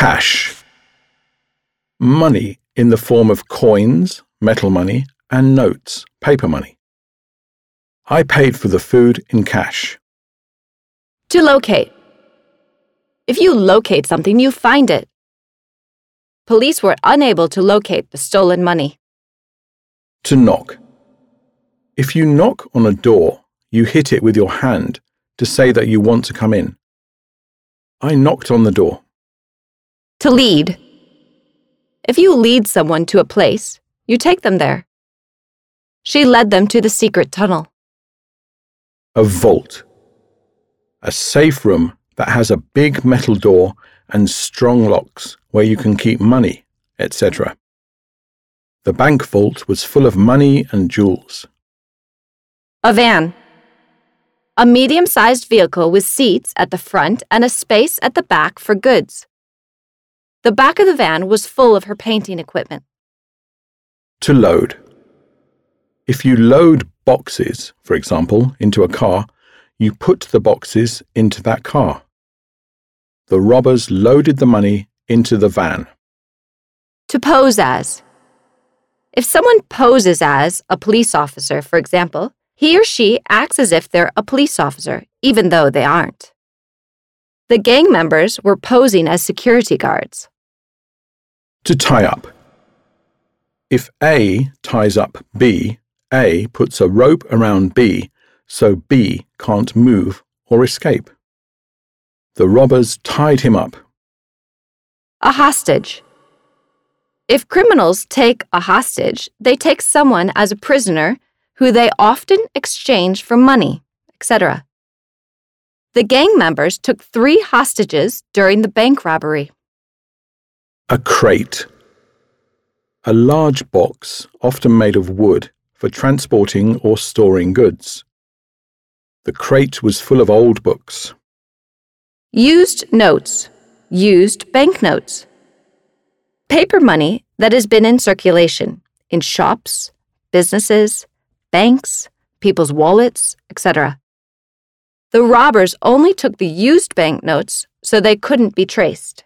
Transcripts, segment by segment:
Cash. Money in the form of coins, metal money, and notes, paper money. I paid for the food in cash. To locate. If you locate something, you find it. Police were unable to locate the stolen money. To knock. If you knock on a door, you hit it with your hand to say that you want to come in. I knocked on the door. To lead. If you lead someone to a place, you take them there. She led them to the secret tunnel. A vault. A safe room that has a big metal door and strong locks where you can keep money, etc. The bank vault was full of money and jewels. A van. A medium-sized vehicle with seats at the front and a space at the back for goods. The back of the van was full of her painting equipment. To load. If you load boxes, for example, into a car, you put the boxes into that car. The robbers loaded the money into the van. To pose as. If someone poses as a police officer, for example, he or she acts as if they're a police officer, even though they aren't. The gang members were posing as security guards. To tie up. If A ties up B, A puts a rope around B so B can't move or escape. The robbers tied him up. A hostage. If criminals take a hostage, they take someone as a prisoner who they often exchange for money, etc. The gang members took 3 hostages during the bank robbery. A crate. A large box, often made of wood, for transporting or storing goods. The crate was full of old books. Used notes. Used banknotes. Paper money that has been in circulation in shops, businesses, banks, people's wallets, etc. The robbers only took the used banknotes so they couldn't be traced.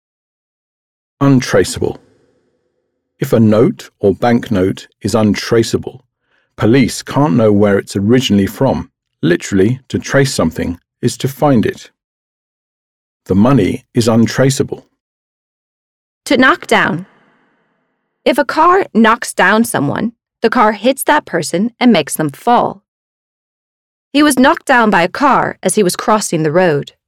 Untraceable. If a note or banknote is untraceable, police can't know where it's originally from. Literally, to trace something is to find it. The money is untraceable. To knock down. If a car knocks down someone, the car hits that person and makes them fall. He was knocked down by a car as he was crossing the road.